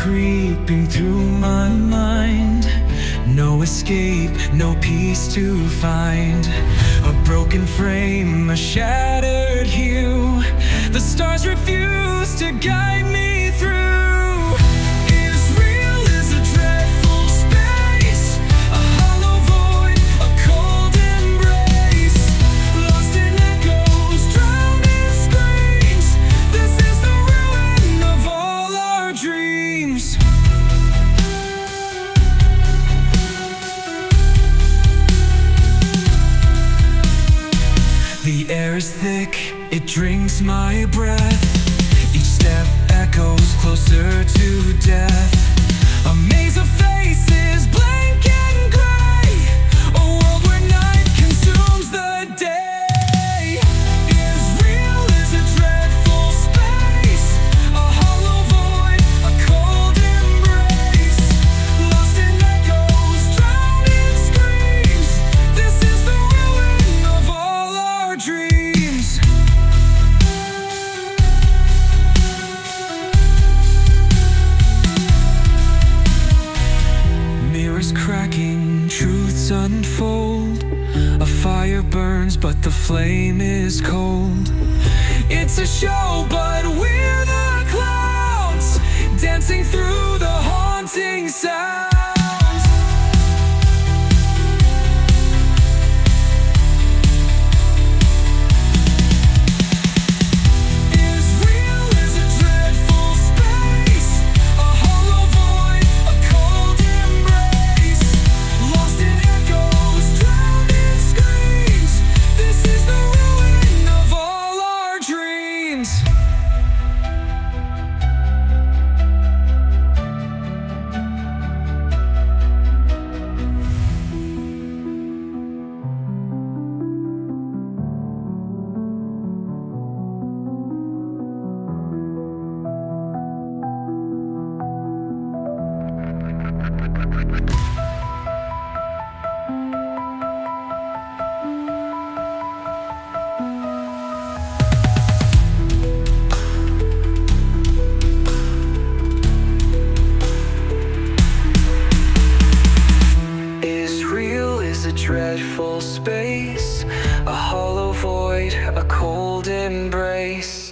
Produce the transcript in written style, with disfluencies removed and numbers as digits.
creeping through my mind. No escape, no peace to find. A broken frame, a shattered hue. The stars refuse to guide me through. Is real is a dreadful space, a hollow void, a cold embrace. Lost in echoes, drowned in screams. This is the ruin of all our dreams. The air is thick, it drinks my breath. Each step echoes closer to death. A maze of faces, blank and gray. A world where night consumes the day. Is real is a dreadful space, a hollow void, a cold embrace. Lost in echoes, drowned in screams. This is the ruin of all our dreams. Mirrors cracking, truths unfold. A fire burns, but the flame is cold. It's a show, but we're the clowns, dancing through the haunting sounds. Is real is a dreadful space, a hollow void, a cold embrace. Lost in echoes, drowned in screams. This is the ruin of all our dreams. Is real is a dreadful space, a hollow void, a cold embrace.